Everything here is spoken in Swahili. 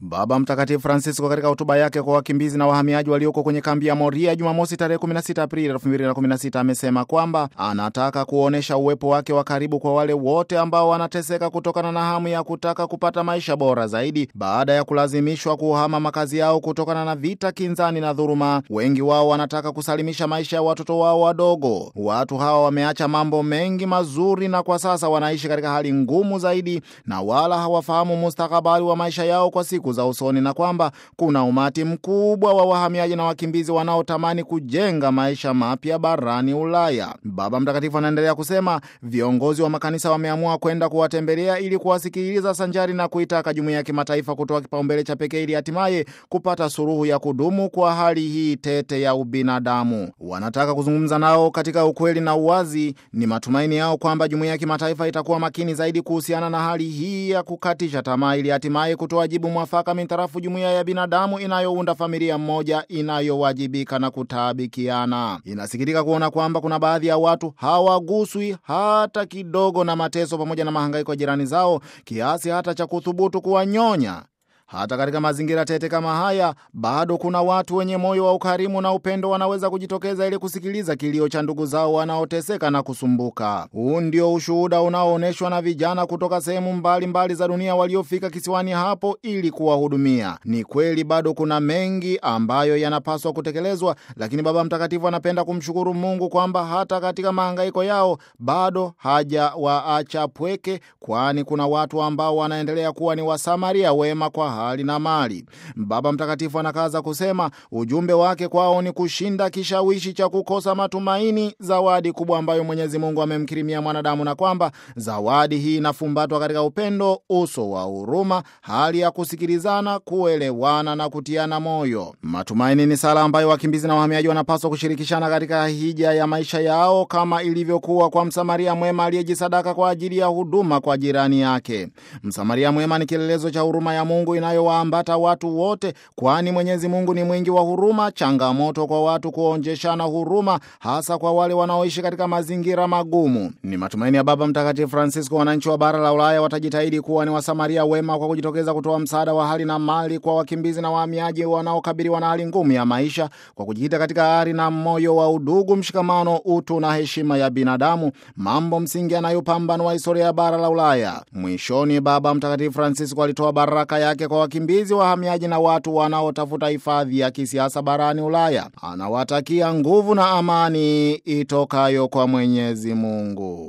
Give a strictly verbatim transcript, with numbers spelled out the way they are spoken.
Baba Mtakatifu Francisco katika hotuba yake kwa wakimbizi na wahamiaji walioko kwenye kambi ya Moria Jumamosi tarehe kumi na sita Aprili elfu mbili na kumi na sita amesema kwamba anataka kuonesha uwepo wake wa karibu kwa wale wote ambao wanateseka kutokana na hamu ya kutaka kupata maisha bora zaidi baada ya kulazimishwa kuhama makazi yao kutokana na vita kinzani na dhuluma. Wengi wao wanataka kusalimisha maisha ya watoto wao wadogo. Watu hawa wameacha mambo mengi mazuri na kwa sasa wanaishi katika hali ngumu zaidi na wala hawafahamu mustakabali wa maisha yao kwa siku za usoni, na kwamba kuna umati mkubwa wa wahamiaji na wakimbizi wanaotamani kujenga maisha mapya barani Ulaya. Baba Mtakatifu anaendelea kusema viongozi wa makanisa wameamua kwenda kuwatembelea ili kuwasikiliza sanjari na kuitaka jumuiya ya kimataifa kutoa kipaumbele cha pekee ili hatimaye kupata suluhu ya kudumu kwa hali hii tete ya ubinadamu. Wanataka kuzungumza nao katika ukweli na uwazi. Ni matumaini yao kwamba jumuiya ya kimataifa itakuwa makini zaidi kuhusiana na hali hii ya kukatisha tamaa ili hatimaye kutoa jibu mwafaka mintarafu jumuiya ya binadamu inayounda familia moja inayowajibika na kutaabikiana. Inasikitika kuona kwamba kuna baadhi ya watu hawaguswi hata kidogo na mateso pamoja na mahangaiko ya jirani zao kiasi hata cha kuthubutu kuwanyonya. Hata katika mazingira tete kama haya, bado kuna watu wenye moyo wa ukarimu na upendo wanaweza kujitokeza ili kusikiliza kilio cha ndugu zao wanaoteseka na kusumbuka. Huu ndio ushuhuda unaoonyeshwa na vijana kutoka sehemu mbalimbali za dunia waliofika kisiwani hapo ili kuwahudumia. Ni kweli bado kuna mengi ambayo yanapaswa kutekelezwa, lakini Baba Mtakatifu anapenda kumshukuru Mungu kwamba hata katika mahangaiko yao bado hajawaacha pweke, kwani kuna watu ambao wanaendelea kuwa ni wasamaria wema kwa hali na mali. Baba Mtakatifu anakaza kusema ujumbe wake kwao ni kushinda kishawishi cha kukosa matumaini, zawadi kubwa ambayo Mwenyezi Mungu amemkirimia mwanadamu, na kwamba zawadi hii inafumbatwa katika upendo, uso wa huruma, hali ya kusikilizana, kuelewana na kutiana moyo. Matumaini ni sala ambayo wakimbizi na wahamiaji wanapaswa kushirikishana katika hija ya maisha yao, kama ilivyokuwa kwa Msamaria mwema aliyejisadaka kwa ajili ya huduma kwa jirani yake. Msamaria mwema ni kielelezo cha huruma ya Mungu inayowaambata watu wote, kwani Mwenyezi Mungu ni mwingi wa huruma. Changamoto kwa watu kuonjeshana huruma, hasa kwa wale wanaoishi katika mazingira magumu. Ni matumaini ya Baba Mtakatifu Francisco wananchi wa bara la Ulaya watajitahidi kuwa ni wasamaria wema kwa kujitokeza kutoa msaada wa hali na mali kwa wakimbizi na wahamiaji wanaokabiliwa na hali ngumu ya maisha, kwa kujikita katika ari na moyo wa udugu, mshikamano, utu na heshima ya binadamu, mambo msingi yanayopambanua historia ya bara la Ulaya. Mwishoni, Baba Mtakatifu Francisco alitoa baraka yake kwa wakimbizi, wahamiaji na watu wanaotafuta hifadhi ya kisiasa barani Ulaya. Anawatakia nguvu na amani itokayo kwa Mwenyezi Mungu.